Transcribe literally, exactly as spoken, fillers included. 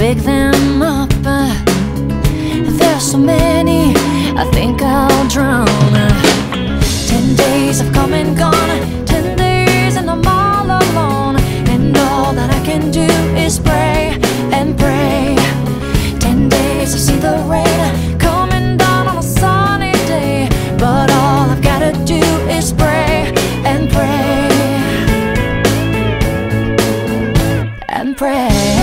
pick them up. There's so many, I think I'll drown. Ten days have come and gone, ten days and I'm all alone, and all that I can do is pray and pray. Ten days I see the rain coming down on a sunny day, but all I've gotta do is pray and pray and pray.